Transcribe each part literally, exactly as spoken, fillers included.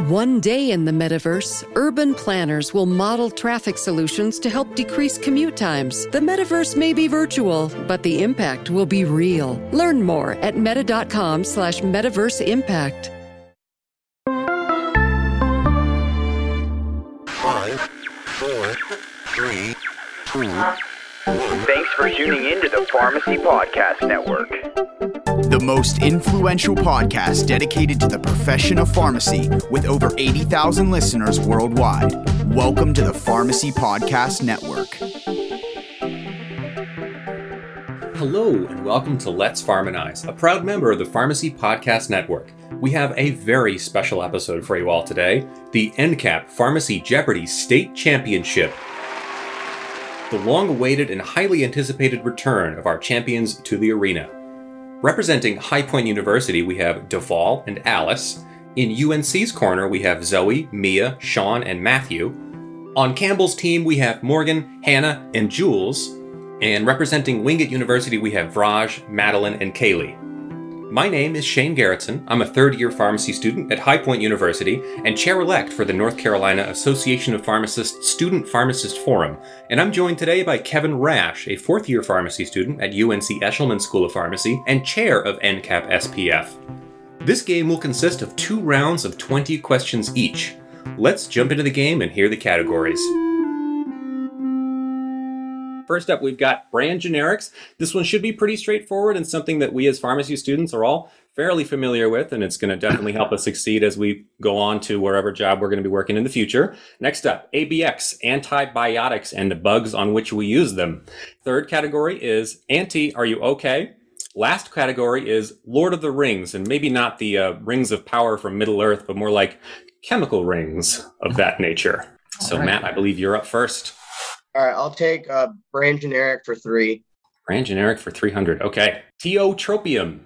One day in the metaverse, urban planners will model traffic solutions to help decrease commute times. The metaverse may be virtual, but the impact will be real. Learn more at meta.com slash metaverse impact. Five, four, three, two, one. Thanks for tuning in to the Pharmacy Podcast Network, the most influential podcast dedicated to the profession of pharmacy with over eighty thousand listeners worldwide. Welcome to the Pharmacy Podcast Network. Hello, and welcome to Let's Pharmanize, a proud member of the Pharmacy Podcast Network. We have a very special episode for you all today, the N C A P Pharmacy Jeopardy State Championship. The long-awaited and highly anticipated return of our champions to the arena. Representing High Point University, we have Deval and Alice. In U N C's corner, we have Zoe, Mia, Sean, and Matthew. On Campbell's team, we have Morgan, Hannah, and Jules. And representing Wingate University, we have Vraj, Madeline, and Kaylee. My name is Shane Garrettson. I'm a third-year pharmacy student at High Point University and chair-elect for the North Carolina Association of Pharmacists Student Pharmacist Forum. And I'm joined today by Kevin Rash, a fourth-year pharmacy student at U N C Eshelman School of Pharmacy and chair of N C A P S P F. This game will consist of two rounds of twenty questions each. Let's jump into the game and hear the categories. First up, we've got brand generics. This one should be pretty straightforward and something that we as pharmacy students are all fairly familiar with, and it's going to definitely help us succeed as we go on to wherever job we're going to be working in the future. Next up, A B X, antibiotics and the bugs on which we use them. Third category is anti, are you okay? Last category is Lord of the Rings, and maybe not the uh, rings of power from Middle-earth, but more like chemical rings of that nature. So right. Matt, I believe you're up first. All right, I'll take uh, brand generic for three. Brand generic for three hundred. Okay. Tiotropium.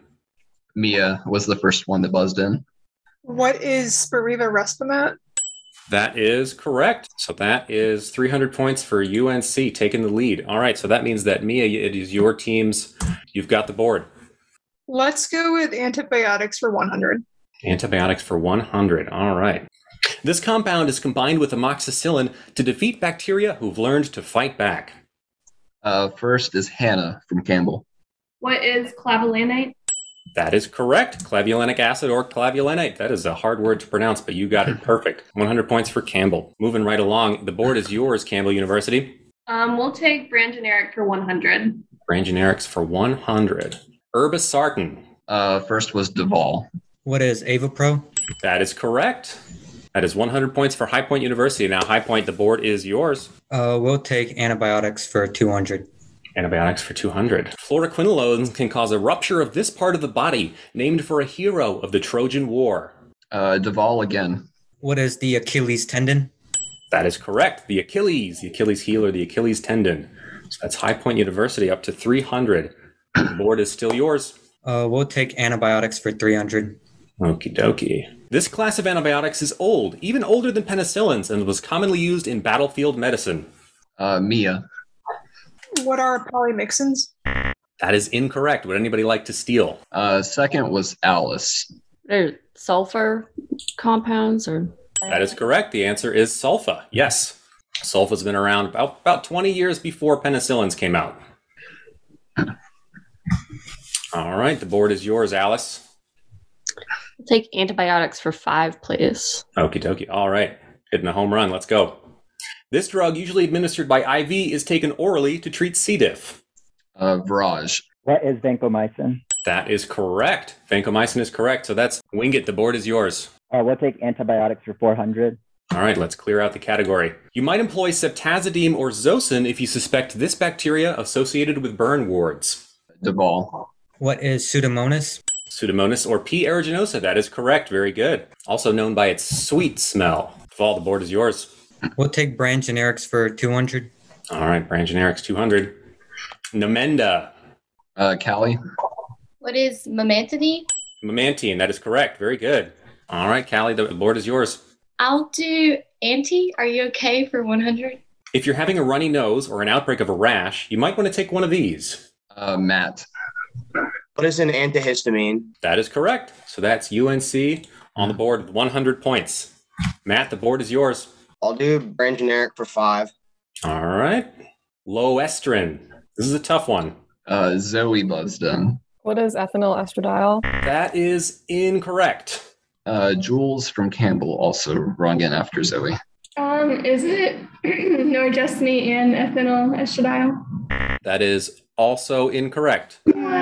Mia was the first one that buzzed in. What is Spiriva Respimat? That is correct. So that is three hundred points for U N C, taking the lead. All right, so that means that, Mia, it is your team's. You've got the board. Let's go with antibiotics for one hundred. Antibiotics for one hundred. All right. This compound is combined with amoxicillin to defeat bacteria who've learned to fight back. Uh, first is Hannah from Campbell. What is clavulanate? That is correct. Clavulanic acid or clavulanate. That is a hard word to pronounce, but you got it perfect. one hundred points for Campbell. Moving right along, the board is yours, Campbell University. Um, we'll take brand generic for one hundred. Brand generics for one hundred. Irbesartan. Uh, first was Deval. What is Avapro? That is correct. That is one hundred points for High Point University. Now, High Point, the board is yours. Uh, we'll take antibiotics for two hundred. Antibiotics for two hundred. Fluoroquinolones can cause a rupture of this part of the body, named for a hero of the Trojan War. Uh, Deval again. What is the Achilles tendon? That is correct. The Achilles, the Achilles heel or the Achilles tendon. So that's High Point University up to three hundred. The board is still yours. Uh, we'll take antibiotics for three hundred. Okie dokie. This class of antibiotics is old, even older than penicillins, and was commonly used in battlefield medicine. Uh, Mia. What are polymyxins? That is incorrect. Would anybody like to steal? Uh, second was Alice. Are sulfur compounds or? That is correct. The answer is sulfa. Yes. Sulfa's been around about, about twenty years before penicillins came out. All right. The board is yours, Alice. Take antibiotics for five, please. Okie dokie. All right. Hitting a home run. Let's go. This drug, usually administered by I V, is taken orally to treat C. diff. Uh, Vraj. That is vancomycin. That is correct. Vancomycin is correct. So that's Wingate. The board is yours. Uh, we'll take antibiotics for four hundred. All right. Let's clear out the category. You might employ ceftazidime or Zosyn if you suspect this bacteria associated with burn wards. Deval. What is Pseudomonas? Pseudomonas or P. aeruginosa. That is correct. Very good. Also known by its sweet smell. Deval, the board is yours. We'll take brand generics for two hundred. All right. Brand generics two hundred. Namenda. Uh, Callie. What is memantine? Memantine. That is correct. Very good. All right, Callie, the board is yours. I'll do anti. Are you okay for one hundred? If you're having a runny nose or an outbreak of a rash, you might want to take one of these. Uh, Matt. What is an antihistamine? That is correct. So that's U N C on the board with one hundred points. Matt, the board is yours. I'll do brand generic for five. All right. Loestrin. This is a tough one. Uh, Zoe Busden. What is ethanol estradiol? That is incorrect. Uh, Jules from Campbell also rung in after Zoe. Um, is it norgestimate and ethanol estradiol? That is also incorrect.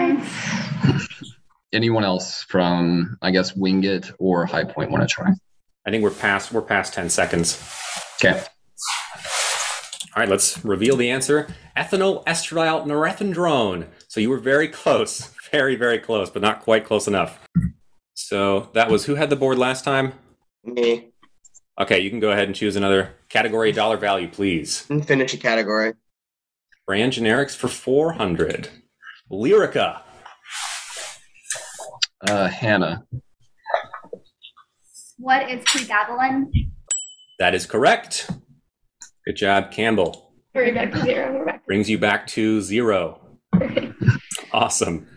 Anyone else from, I guess, Wingit or High Point want to try? I think we're past we're past ten seconds. Okay. All right, let's reveal the answer. Ethanol estradiol norethindrone. So you were very close. Very, very close, but not quite close enough. So that was, who had the board last time? Me. Okay, you can go ahead and choose another category dollar value, please. And finish a category. Brand generics for four hundred. Lyrica. Uh, Hannah. What is pregabalin? That is correct. Good job, Campbell. We're back to zero. We're back. Brings you back to zero. Awesome.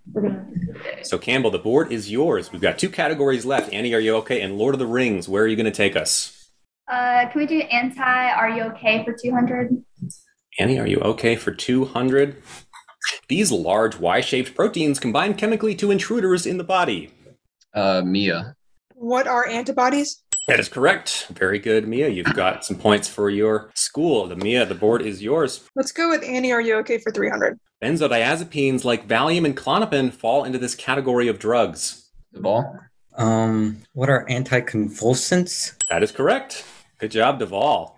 So, Campbell, the board is yours. We've got two categories left. Annie, are you okay? And Lord of the Rings, where are you going to take us? Uh, can we do anti? Are you okay for two hundred? Annie, are you okay for two hundred? These large Y-shaped proteins combine chemically to intruders in the body. Uh, Mia. What are antibodies? That is correct. Very good, Mia. You've got some points for your school. The Mia, the board is yours. Let's go with Annie. Are you okay for three hundred? Benzodiazepines like Valium and Klonopin fall into this category of drugs. Duvall? Um, what are anticonvulsants? That is correct. Good job, Duvall.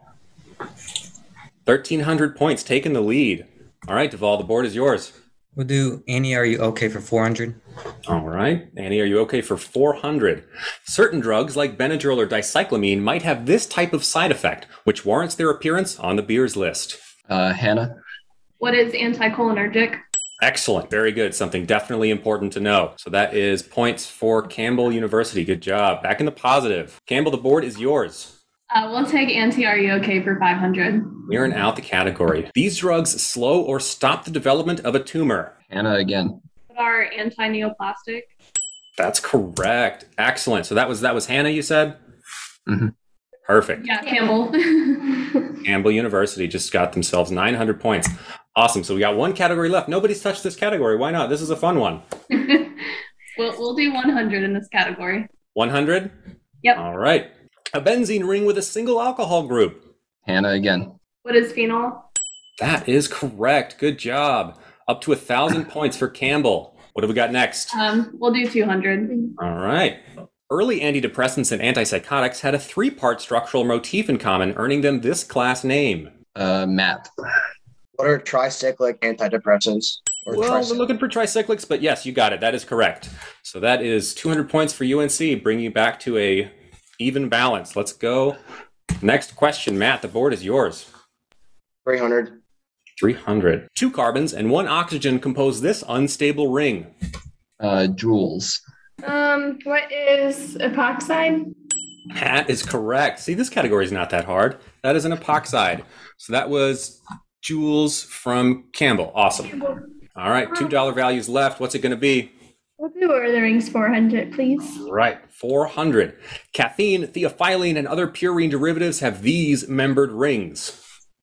thirteen hundred points, taking the lead. All right, Duvall, the board is yours. We'll do Annie, are you okay for four hundred? All right. Annie, are you okay for four hundred? Certain drugs like Benadryl or dicyclamine might have this type of side effect, which warrants their appearance on the beers list. Uh, Hannah? What is anticholinergic? Excellent. Very good. Something definitely important to know. So that is points for Campbell University. Good job. Back in the positive. Campbell, the board is yours. Uh, we'll take anti-Are you okay for five hundred? We're in out the category. These drugs slow or stop the development of a tumor. Hannah again. What are anti-neoplastic? That's correct. Excellent. So that was that was Hannah, you said? Mm-hmm. Perfect. Yeah, Campbell. Campbell University just got themselves nine hundred points. Awesome. So we got one category left. Nobody's touched this category. Why not? This is a fun one. we'll, we'll do one hundred in this category. one hundred? Yep. All right. A benzene ring with a single alcohol group. Hannah again. What is phenol? That is correct. Good job. Up to a thousand points for Campbell. What have we got next? Um, we'll do two hundred. All right. Early antidepressants and antipsychotics had a three-part structural motif in common, earning them this class name. Uh, Matt. What are tricyclic antidepressants? Or Well, tricyc- we're looking for tricyclics, but yes, you got it. That is correct. So that is two hundred points for U N C, bringing you back to a even balance. Let's go. Next question, Matt. The board is yours. three hundred. three hundred. Two carbons and one oxygen compose this unstable ring. Uh, Jules. Um, what is epoxide? That is correct. See, this category is not that hard. That is an epoxide. So that was Jules from Campbell. Awesome. All right, two dollar values left. What's it going to be? We'll do Lord of the Rings four hundred, please. Right, four hundred. Caffeine, theophylline, and other purine derivatives have these membered rings.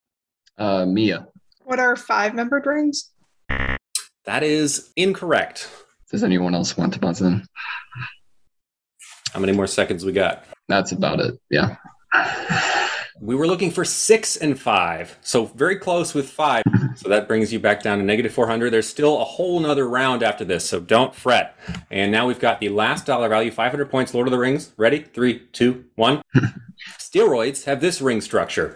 Uh, Mia. What are five-membered rings? That is incorrect. Does anyone else want to buzz in? How many more seconds we got? That's about it. Yeah. We were looking for six and five, so very close with five. So that brings you back down to negative four hundred. There's still a whole nother round after this, so don't fret. And now we've got the last dollar value, five hundred points, Lord of the Rings. Ready? Three, two, one. Steroids have this ring structure.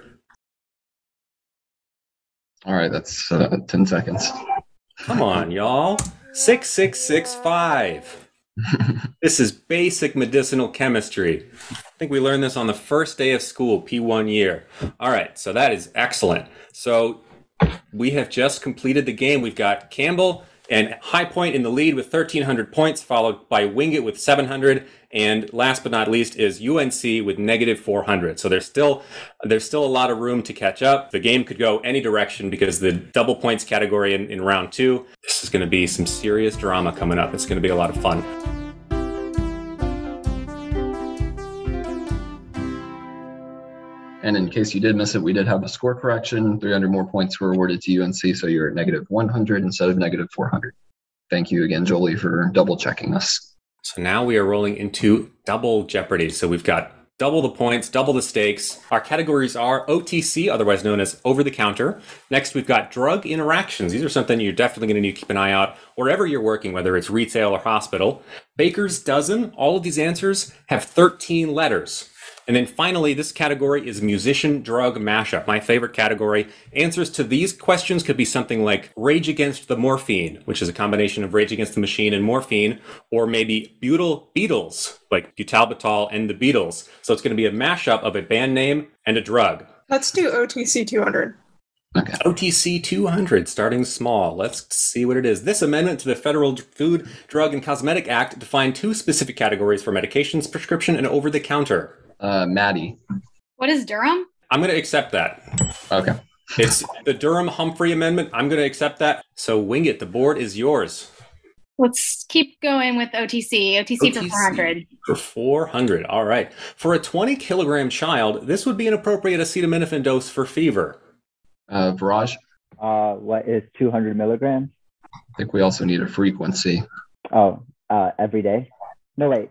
All right, that's uh, ten seconds. Come on, y'all. Six, six, six, five. This is basic medicinal chemistry. I think we learned this on the first day of school, P one year. All right, so that is excellent. So we have just completed the game. We've got Campbell and High Point in the lead with thirteen hundred points, followed by Wingit with seven hundred, and last but not least is U N C with negative four hundred. So there's still there's still a lot of room to catch up. The game could go any direction because the double points category in, in round two, this is going to be some serious drama coming up. It's going to be a lot of fun. And in case you did miss it, we did have a score correction. three hundred more points were awarded to U N C, so you're at negative one hundred instead of negative four hundred. Thank you again, Jolie, for double checking us. So now we are rolling into double Jeopardy. So we've got double the points, double the stakes. Our categories are O T C, otherwise known as over-the-counter. Next, we've got drug interactions. These are something you're definitely going to need to keep an eye out wherever you're working, whether it's retail or hospital. Baker's dozen. All of these answers have thirteen letters. And then finally, this category is musician drug mashup, my favorite category. Answers to these questions could be something like Rage Against the Morphine, which is a combination of Rage Against the Machine and morphine, or maybe Butyl Beatles, like Butalbital and the Beatles. So it's going to be a mashup of a band name and a drug. Let's do O T C two hundred. Okay. O T C two hundred, starting small. Let's see what it is. This amendment to the Federal Food, Drug, and Cosmetic Act defined two specific categories for medications, prescription, and over-the-counter. Uh, Maddie. What is Durham? I'm going to accept that. Okay. It's the Durham-Humphrey Amendment. I'm going to accept that. So wing it. The board is yours. Let's keep going with O T C. O T C, O T C for four hundred. For four hundred. All right. For a twenty kilogram child, this would be an appropriate acetaminophen dose for fever. Uh, Viraj. Uh, what is two hundred milligrams? I think we also need a frequency. Oh, uh, every day? No, wait.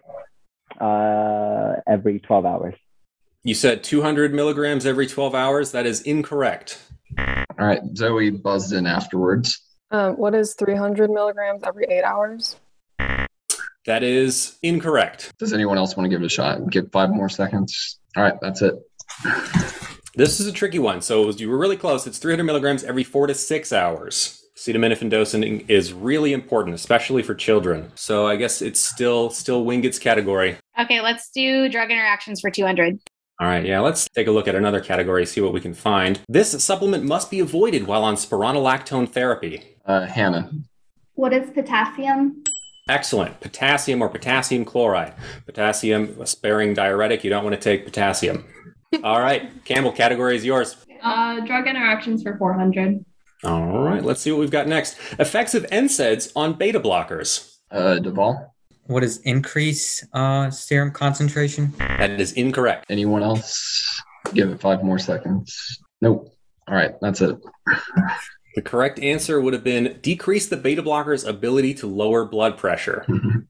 Uh, every twelve hours. You said two hundred milligrams every twelve hours. That is incorrect. All right. Zoe buzzed in afterwards. Um, what is three hundred milligrams every eight hours? That is incorrect. Does anyone else want to give it a shot? Give five more seconds. All right. That's it. This is a tricky one. So you were really close. It's three hundred milligrams every four to six hours. Acetaminophen dosing is really important, especially for children. So I guess it's still still Wingett's category. Okay, let's do drug interactions for two hundred. All right, yeah, let's take a look at another category, see what we can find. This supplement must be avoided while on spironolactone therapy. Uh, Hannah. What is potassium? Excellent. Potassium or potassium chloride. Potassium, a sparing diuretic. You don't want to take potassium. All right, Campbell, category is yours. Uh, drug interactions for four hundred. All right, let's see what we've got next. Effects of N SAIDs on beta blockers. Uh, Duvall. What is increase uh, serum concentration? That is incorrect. Anyone else? Give it five more seconds. Nope. All right, that's it. The correct answer would have been decrease the beta blocker's ability to lower blood pressure.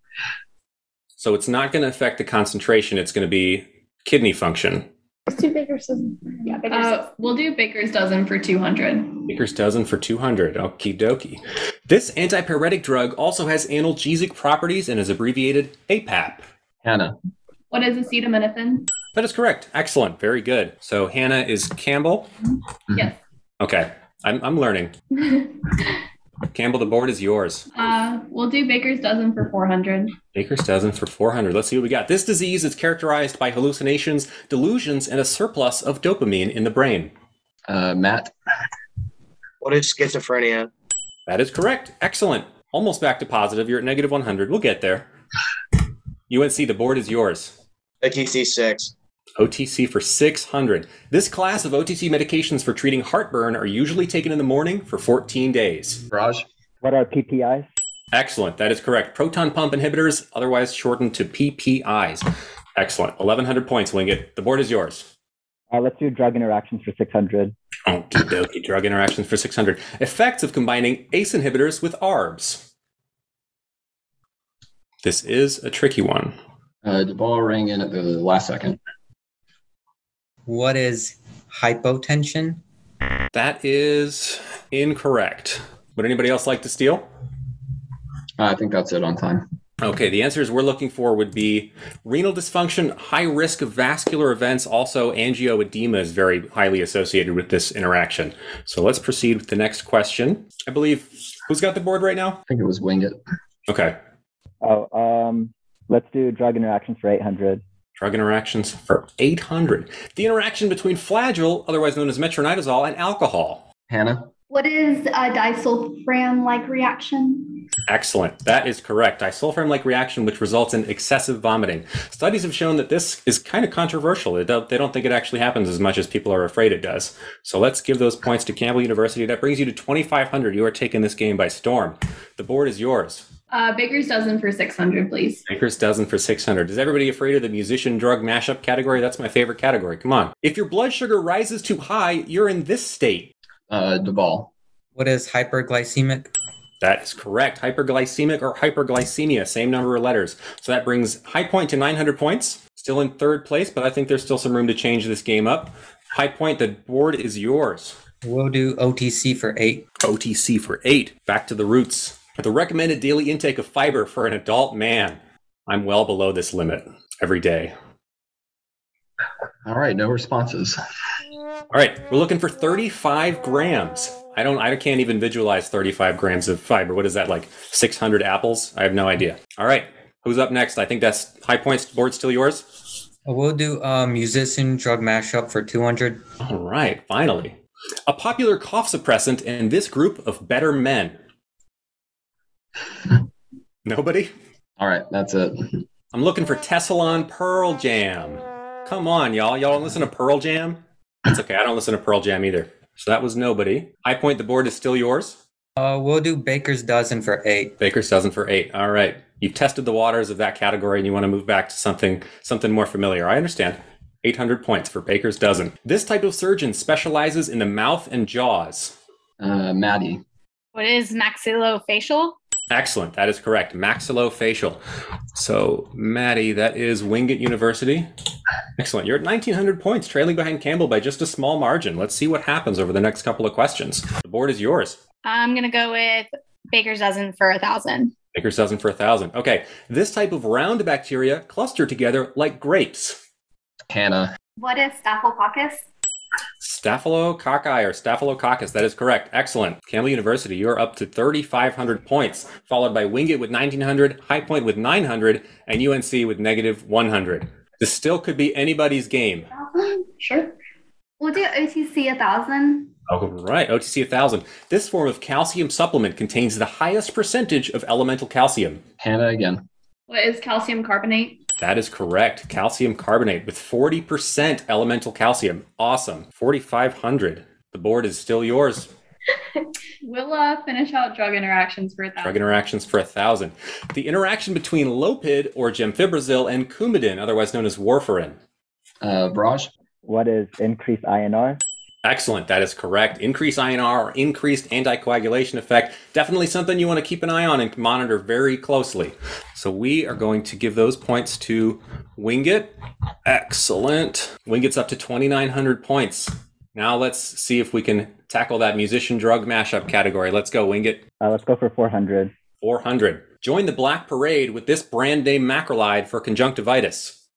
So it's not going to affect the concentration. It's going to be kidney function. Let's do Baker's dozen. Yeah, Baker's uh, dozen. We'll do Baker's dozen for two hundred. Baker's dozen for two hundred. Okie dokie. This antipyretic drug also has analgesic properties and is abbreviated A P A P. Hannah. What is acetaminophen? That is correct. Excellent. Very good. So Hannah is Campbell? Yes. Okay. I'm, I'm learning. Campbell, the board is yours. Uh, we'll do Baker's dozen for four hundred. Baker's dozen for four hundred. Let's see what we got. This disease is characterized by hallucinations, delusions, and a surplus of dopamine in the brain. Uh, Matt. What is schizophrenia? That is correct. Excellent. Almost back to positive. You're at negative one hundred. We'll get there. U N C, the board is yours. O T C six. O T C for six hundred. This class of O T C medications for treating heartburn are usually taken in the morning for fourteen days. Raj? What are P P Is? Excellent. That is correct. Proton pump inhibitors, otherwise shortened to P P Is. Excellent. eleven hundred points, Wingett. The board is yours. Uh, let's do drug interactions for six hundred. Okie dokie. Drug interactions for six hundred. Effects of combining A C E inhibitors with A R Bs. This is a tricky one. Uh, the ball rang in at the last second. What is hypotension? That is incorrect. Would anybody else like to steal? I think that's it on time. Okay, the answers we're looking for would be renal dysfunction, high risk of vascular events. Also, angioedema is very highly associated with this interaction. So let's proceed with the next question. I believe, who's got the board right now? I think it was Wingett. Okay. Oh, um, let's do drug interactions for eight hundred. Drug interactions for eight hundred. The interaction between Flagyl, otherwise known as metronidazole, and alcohol. Hannah? What is a disulfiram-like reaction? Excellent. That is correct. Disulfiram-like reaction, which results in excessive vomiting. Studies have shown that this is kind of controversial. They don't, they don't think it actually happens as much as people are afraid it does. So let's give those points to Campbell University. That brings you to twenty-five hundred. You are taking this game by storm. The board is yours. Uh, Baker's dozen for six hundred, please. Baker's dozen for six hundred. Is everybody afraid of the musician drug mashup category? That's my favorite category. Come on. If your blood sugar rises too high, you're in this state. Uh, Duvall. What is hyperglycemic? That is correct. Hyperglycemic or hyperglycemia, same number of letters. So that brings High Point to nine hundred points. Still in third place, but I think there's still some room to change this game up. High Point, the board is yours. We'll do O T C for eight. O T C for eight. Back to the roots. The recommended daily intake of fiber for an adult man. I'm well below this limit every day. All right, no responses. All right, we're looking for thirty-five grams. I don't, I can't even visualize thirty-five grams of fiber. What is that, like six hundred apples? I have no idea. All right, who's up next? I think that's High Point's board still yours. We'll do a musician drug mashup for two hundred. All right, finally. A popular cough suppressant in this group of better men. Nobody? All right, that's it. I'm looking for Tessalon Pearl Jam. Come on, y'all. Y'all don't listen to Pearl Jam? That's okay. I don't listen to Pearl Jam either. So that was nobody. High Point, the board is still yours. Uh, we'll do Baker's dozen for eight. Baker's dozen for eight. All right. You've tested the waters of that category and you want to move back to something something more familiar. I understand. eight hundred points for Baker's dozen. This type of surgeon specializes in the mouth and jaws. Uh, Maddie. What is maxillofacial? Excellent. That is correct. Maxillofacial. So, Maddie, that is Wingate University. Excellent. You're at nineteen hundred points, trailing behind Campbell by just a small margin. Let's see what happens over the next couple of questions. The board is yours. I'm going to go with Baker's dozen for one thousand. Baker's dozen for one thousand. Okay. This type of round bacteria cluster together like grapes. Hannah. What is Staphylococcus? Staphylococci or Staphylococcus. That is correct. Excellent. Campbell University, you're up to thirty-five hundred points, followed by Wingate with nineteen hundred, High Point with nine hundred, and U N C with negative one hundred. This still could be anybody's game. Sure. We'll do O T C one thousand. All right, O T C one thousand. This form of calcium supplement contains the highest percentage of elemental calcium. Hannah again. What is calcium carbonate? That is correct. Calcium carbonate with forty percent elemental calcium. Awesome. forty-five hundred. The board is still yours. We'll uh, finish out drug interactions for a thousand. Drug interactions for a thousand. The interaction between Lopid or gemfibrozil and Coumadin, otherwise known as warfarin. Uh, Braj. What is increased I N R? Excellent. That is correct. Increased I N R or increased anticoagulation effect. Definitely something you want to keep an eye on and monitor very closely. So we are going to give those points to Wingate. Excellent. Wingate's up to twenty-nine hundred points. Now let's see if we can tackle that musician drug mashup category. Let's go, Wingate. Uh, let's go for four hundred. four hundred. Join the Black Parade with this brand name macrolide for conjunctivitis.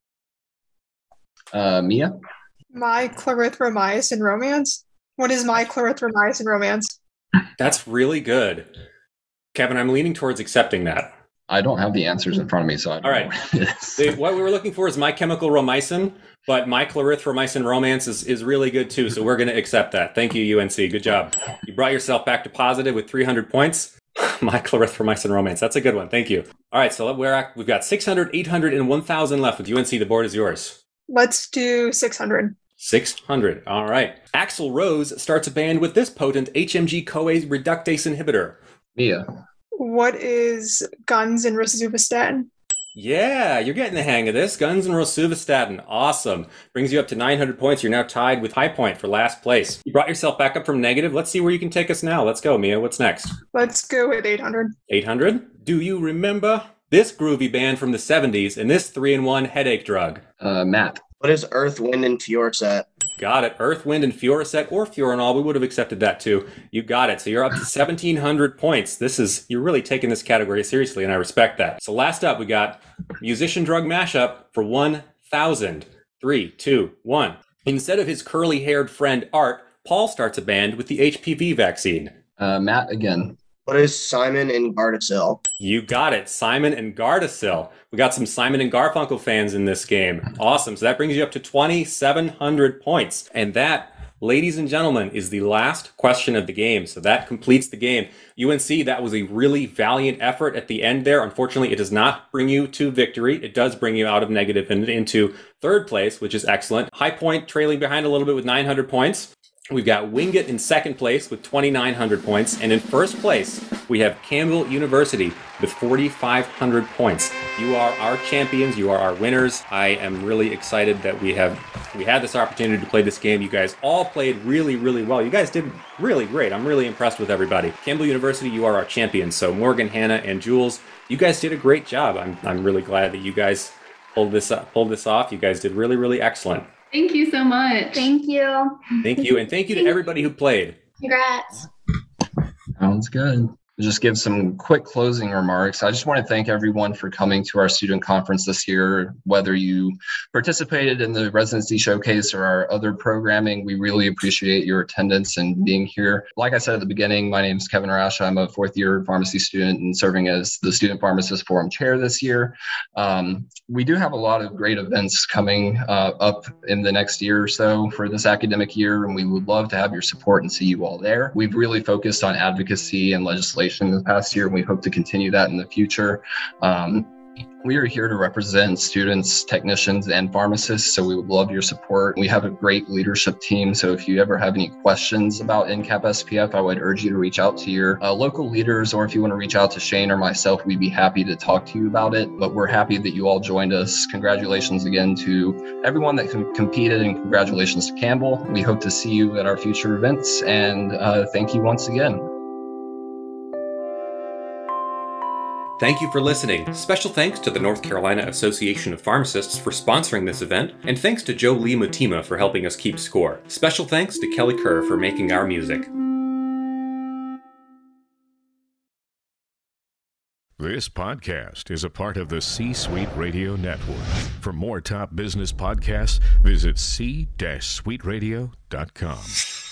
Uh, Mia. My clarithromycin romance? What is my clarithromycin romance? That's really good. Kevin, I'm leaning towards accepting that. I don't have the answers in front of me, so I don't All right. know what it is. The, what we were looking for is My Chemical Romycin, but My Clarithromycin Romance is, is really good too, so we're going to accept that. Thank you, U N C. Good job. You brought yourself back to positive with three hundred points. My Clarithromycin Romance. That's a good one. Thank you. All right, so we're at, we've got six hundred, eight hundred, and one thousand left with U N C. The board is yours. Let's do six hundred. six hundred. All right. Axl Rose starts a band with this potent H M G-CoA reductase inhibitor. Mia. What is guns and rosuvastatin? Yeah, you're getting the hang of this. Guns and rosuvastatin. Awesome. Brings you up to nine hundred points. You're now tied with High Point for last place. You brought yourself back up from negative. Let's see where you can take us now. Let's go, Mia. What's next? Let's go with eight hundred. eight hundred? Do you remember this groovy band from the seventies and this three in one headache drug? Uh, Matt. What is Earth, Wind, and Fiorset? Got it. Earth, Wind, and Fiorset or Fiorinol. We would have accepted that too. You got it. So you're up to seventeen hundred points. This is, you're really taking this category seriously, and I respect that. So last up, we got musician drug mashup for one thousand. Three, two, one. Instead of his curly-haired friend Art, Paul starts a band with the H P V vaccine. Uh, Matt again. What is Simon and Gardasil? You got it. Simon and Gardasil. We got some Simon and Garfunkel fans in this game. Awesome. So that brings you up to twenty-seven hundred points. And that, ladies and gentlemen, is the last question of the game. So that completes the game. U N C, that was a really valiant effort at the end there. Unfortunately, it does not bring you to victory. It does bring you out of negative and into third place, which is excellent. High Point trailing behind a little bit with nine hundred points. We've got Wingate in second place with twenty-nine hundred points. And in first place, we have Campbell University with forty-five hundred points. You are our champions. You are our winners. I am really excited that we have we had this opportunity to play this game. You guys all played really, really well. You guys did really great. I'm really impressed with everybody. Campbell University, you are our champions. So Morgan, Hannah, and Jules, you guys did a great job. I'm I'm really glad that you guys pulled this up, pulled this off. You guys did really, really excellent. Thank you so much. Thank you. Thank you. And thank you to everybody who played. Congrats. Sounds good. Just give some quick closing remarks. I just want to thank everyone for coming to our student conference this year. Whether you participated in the residency showcase or our other programming, we really appreciate your attendance and being here. Like I said at the beginning, my name is Kevin Rash. I'm a fourth year pharmacy student and serving as the Student Pharmacist Forum Chair this year. Um, we do have a lot of great events coming uh, up in the next year or so for this academic year, and we would love to have your support and see you all there. We've really focused on advocacy and legislation this past year, and we hope to continue that in the future. Um, we are here to represent students, technicians, and pharmacists, so we would love your support. We have a great leadership team, so if you ever have any questions about N C A P S P F, I would urge you to reach out to your uh, local leaders, or if you want to reach out to Shane or myself, we'd be happy to talk to you about it. But we're happy that you all joined us. Congratulations again to everyone that com- competed, and congratulations to Campbell. We hope to see you at our future events, and uh, thank you once again. Thank you for listening. Special thanks to the North Carolina Association of Pharmacists for sponsoring this event, and thanks to Joe Lee Mutima for helping us keep score. Special thanks to Kelly Kerr for making our music. This podcast is a part of the C-Suite Radio Network. For more top business podcasts, visit c suite radio dot com.